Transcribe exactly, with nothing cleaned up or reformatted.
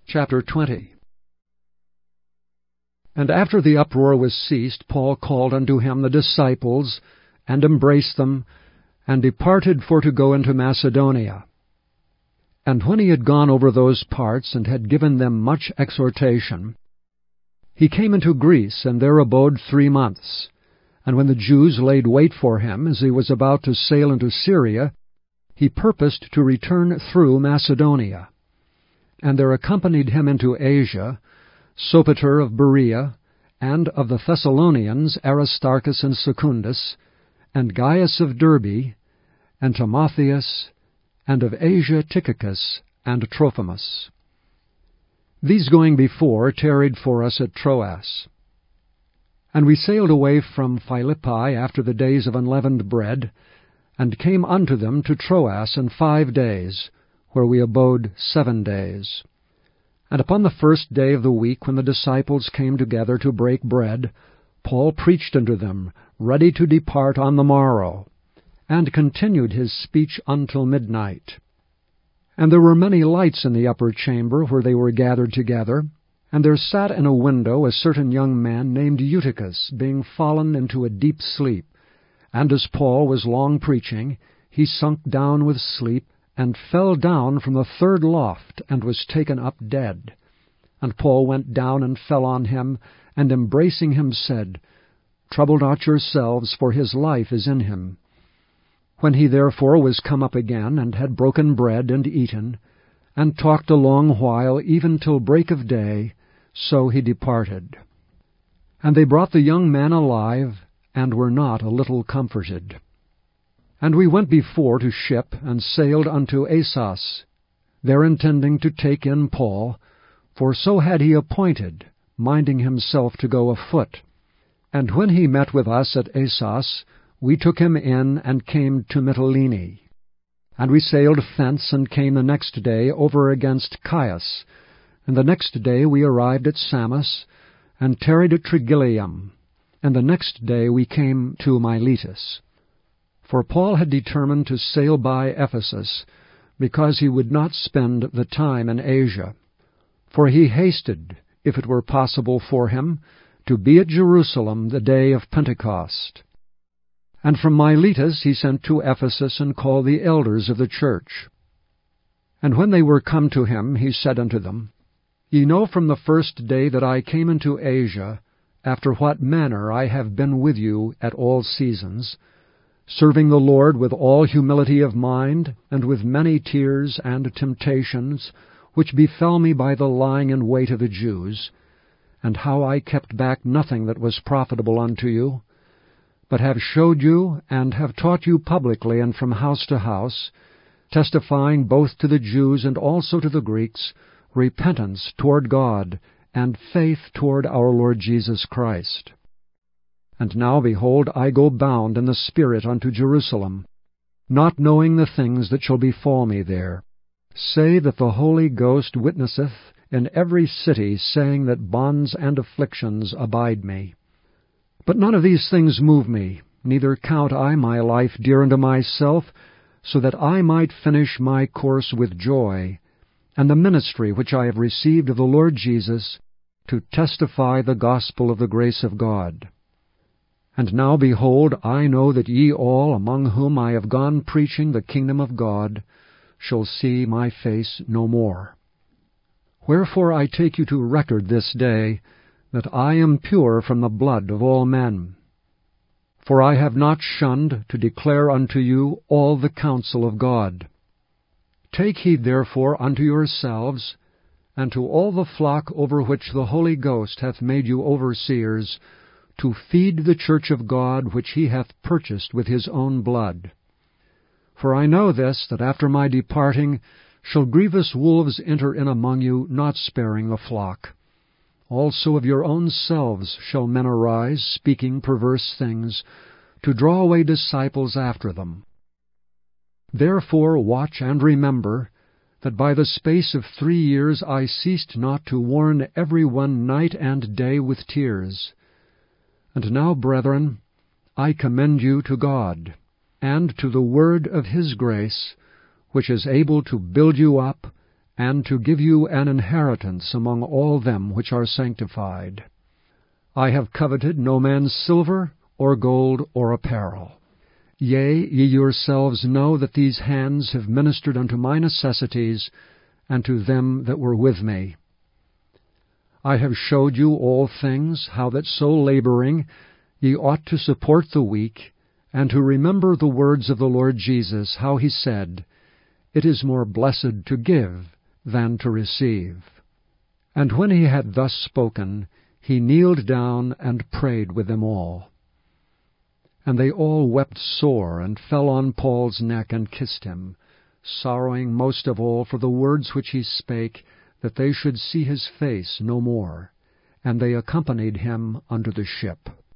Chapter twenty. And after the uproar was ceased, Paul called unto him the disciples, and embraced them, and departed for to go into Macedonia. And when he had gone over those parts, and had given them much exhortation, he came into Greece, and there abode three months. And when the Jews laid wait for him, as he was about to sail into Syria, he purposed to return through Macedonia. And there accompanied him into Asia Sopater of Berea, and of the Thessalonians Aristarchus and Secundus, and Gaius of Derbe, and Timotheus, and of Asia Tychicus and Trophimus. These going before tarried for us at Troas. And we sailed away from Philippi after the days of unleavened bread, and came unto them to Troas in five days, where we abode seven days. And upon the first day of the week, when the disciples came together to break bread, Paul preached unto them, ready to depart on the morrow, and continued his speech until midnight. And there were many lights in the upper chamber where they were gathered together, and there sat in a window a certain young man named Eutychus, being fallen into a deep sleep. And as Paul was long preaching, he sunk down with sleep, and fell down from the third loft, and was taken up dead. And Paul went down and fell on him, and embracing him said, Trouble not yourselves, for his life is in him. When he therefore was come up again, and had broken bread and eaten, and talked a long while, even till break of day, so he departed. And they brought the young man alive, and were not a little comforted. And we went before to ship, and sailed unto Assos, there intending to take in Paul, for so had he appointed, minding himself to go afoot. And when he met with us at Assos, we took him in, and came to Mytilene. And we sailed thence, and came the next day over against Chios. And the next day we arrived at Samos, and tarried at Trogyllium. And the next day we came to Miletus. For Paul had determined to sail by Ephesus, because he would not spend the time in Asia. For he hasted, if it were possible for him, to be at Jerusalem the day of Pentecost. And from Miletus he sent to Ephesus, and called the elders of the church. And when they were come to him, he said unto them, Ye know from the first day that I came into Asia, after what manner I have been with you at all seasons, serving the Lord with all humility of mind, and with many tears and temptations, which befell me by the lying in wait of the Jews, and how I kept back nothing that was profitable unto you, but have showed you, and have taught you publicly and from house to house, testifying both to the Jews and also to the Greeks, repentance toward God, and faith toward our Lord Jesus Christ. And now, behold, I go bound in the Spirit unto Jerusalem, not knowing the things that shall befall me there, save that the Holy Ghost witnesseth in every city, saying that bonds and afflictions abide me. But none of these things move me, neither count I my life dear unto myself, so that I might finish my course with joy, and the ministry which I have received of the Lord Jesus, to testify the gospel of the grace of God. And now, behold, I know that ye all, among whom I have gone preaching the kingdom of God, shall see my face no more. Wherefore I take you to record this day, that I am pure from the blood of all men. For I have not shunned to declare unto you all the counsel of God. Take heed therefore unto yourselves, and to all the flock over which the Holy Ghost hath made you overseers, to feed the church of God which he hath purchased with his own blood. For I know this, that after my departing shall grievous wolves enter in among you, not sparing the flock. Also of your own selves shall men arise, speaking perverse things, to draw away disciples after them. Therefore watch and remember, that by the space of three years I ceased not to warn every one night and day with tears. And now, brethren, I commend you to God, and to the word of his grace, which is able to build you up and to give you an inheritance among all them which are sanctified. I have coveted no man's silver, or gold, or apparel. Yea, ye yourselves know that these hands have ministered unto my necessities, and to them that were with me. I have showed you all things, how that so laboring ye ought to support the weak, and to remember the words of the Lord Jesus, how he said, It is more blessed to give than to receive. And when he had thus spoken, he kneeled down and prayed with them all. And they all wept sore, and fell on Paul's neck, and kissed him, sorrowing most of all for the words which he spake, that they should see his face no more. And they accompanied him unto the ship.